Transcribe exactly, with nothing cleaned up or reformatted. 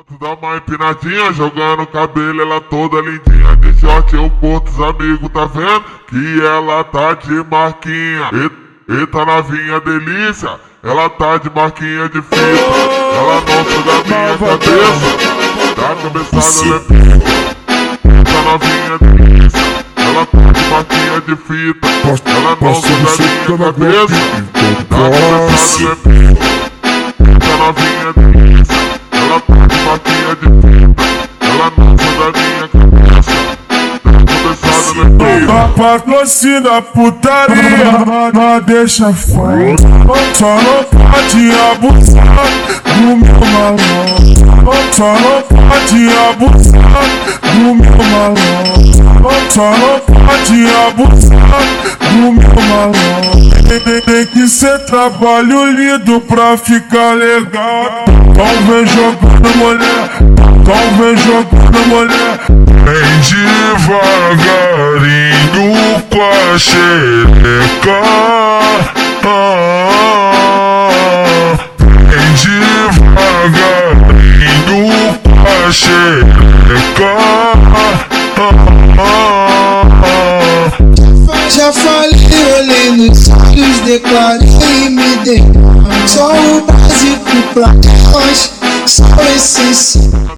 Tu dá uma empinadinha, jogando o cabelo, ela toda lindinha. De short eu porto os amigos, tá vendo? Que ela tá de marquinha. E, eita novinha delícia, ela tá de marquinha de fita. Ela não sai da minha cabeça, da cabeçada ela é pica. Eita novinha delícia, ela tá de marquinha de fita. Ela não sai da minha cabeça, da cabeçada ela é pica. Eita novinha delícia, ela tá de marquinha de fita. Ela não sai da minha cabeça, da cabeçada ela é pica. A patrocina putaria, não deixa fora. Só não pode abusar do meu malandro. Só não pode abusar do meu malandro. Só não pode abusar do meu malandro. Tem, tem, tem que ser trabalho lindo pra ficar legal. Então vem jogando mulher, então vem jogando mulher. Vem devagarinho com a xereca. Ah, vem devagarinho com a xereca. Ah, já falei, olhei nos olhos, declarei e me dei. Só o básico pra nós, só o essencial.